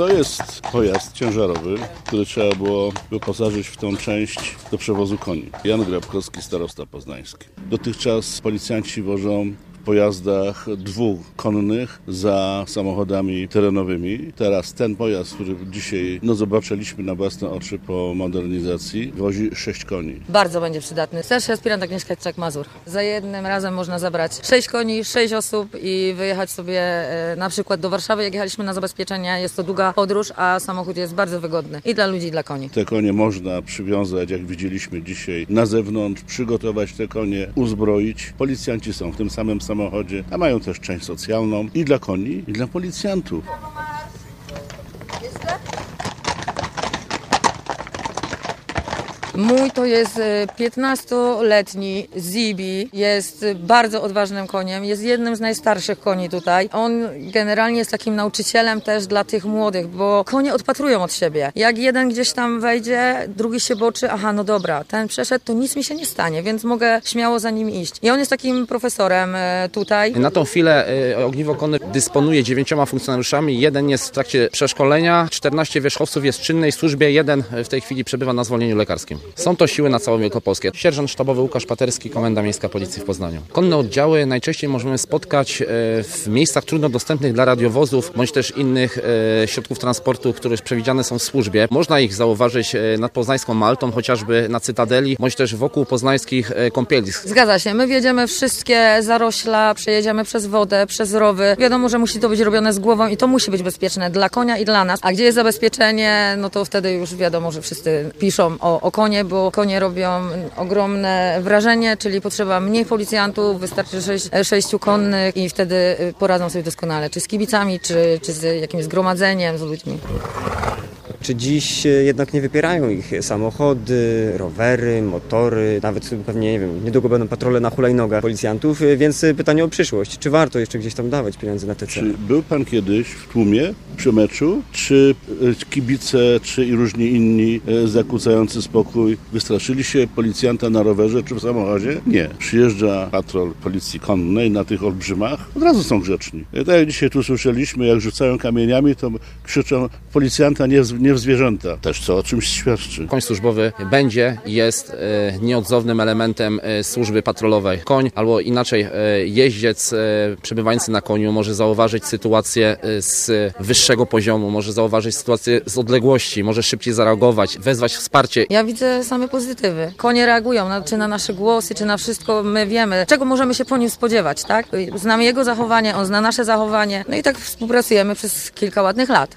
To jest pojazd ciężarowy, który trzeba było wyposażyć w tą część do przewozu koni. Jan Grabkowski, starosta poznański. Dotychczas policjanci wożą w pojazdach dwukonnych za samochodami terenowymi. Teraz ten pojazd, który dzisiaj zobaczyliśmy na własne oczy po modernizacji, wozi 6 koni. Bardzo będzie przydatny. Starszy aspirant Agnieszka Czak-Mazur. Za jednym razem można zabrać 6 koni, 6 osób i wyjechać sobie na przykład do Warszawy. Jak jechaliśmy na zabezpieczenie, jest to długa podróż, a samochód jest bardzo wygodny i dla ludzi, i dla koni. Te konie można przywiązać, jak widzieliśmy dzisiaj, na zewnątrz, przygotować te konie, uzbroić. Policjanci są w tym samym samochodzie, a mają też część socjalną i dla koni, i dla policjantów. Mój to jest 15-letni Zibi, jest bardzo odważnym koniem, jest jednym z najstarszych koni tutaj. On generalnie jest takim nauczycielem też dla tych młodych, bo konie odpatrują od siebie. Jak jeden gdzieś tam wejdzie, drugi się boczy, aha, no dobra, ten przeszedł, to nic mi się nie stanie, więc mogę śmiało za nim iść. I on jest takim profesorem tutaj. Na tą chwilę ogniwo konne dysponuje 9 funkcjonariuszami, jeden jest w trakcie przeszkolenia, 14 wierzchowców jest w czynnej służbie, jeden w tej chwili przebywa na zwolnieniu lekarskim. Są to siły na całą Wielkopolskę. Sierżant sztabowy Łukasz Paterski, Komenda Miejska Policji w Poznaniu. Konne oddziały najczęściej możemy spotkać w miejscach trudno dostępnych dla radiowozów, bądź też innych środków transportu, które przewidziane są w służbie. Można ich zauważyć nad poznańską Maltą, chociażby na Cytadeli, bądź też wokół poznańskich kąpielisk. Zgadza się, my wjedziemy wszystkie zarośla, przejedziemy przez wodę, przez rowy. Wiadomo, że musi to być robione z głową i to musi być bezpieczne dla konia i dla nas. A gdzie jest zabezpieczenie, no to wtedy już wiadomo, że wszyscy piszą o konie, bo konie robią ogromne wrażenie, czyli potrzeba mniej policjantów, wystarczy 6 konnych i wtedy poradzą sobie doskonale, czy z kibicami, czy z jakimś zgromadzeniem, z ludźmi. Czy dziś jednak nie wypierają ich samochody, rowery, motory, nawet pewnie, nie wiem, niedługo będą patrole na hulajnogach policjantów, więc pytanie o przyszłość. Czy warto jeszcze gdzieś tam dawać pieniądze na te cele? Czy był pan kiedyś w tłumie przy meczu? Czy kibice, czy i różni inni zakłócający spokój wystraszyli się policjanta na rowerze czy w samochodzie? Nie. Przyjeżdża patrol policji konnej na tych olbrzymach, od razu są grzeczni. Tak jak dzisiaj tu słyszeliśmy, jak rzucają kamieniami, to krzyczą policjanta nie w zwierzęta. Też co o czymś świadczy. Koń służbowy jest nieodzownym elementem służby patrolowej. Koń, albo inaczej jeździec przebywający na koniu może zauważyć sytuację z wyższego poziomu, może zauważyć sytuację z odległości, może szybciej zareagować, wezwać wsparcie. Ja widzę same pozytywy. Konie reagują, czy na nasze głosy, czy na wszystko. My wiemy, czego możemy się po nim spodziewać, tak? Znamy jego zachowanie, on zna nasze zachowanie. No i tak współpracujemy przez kilka ładnych lat.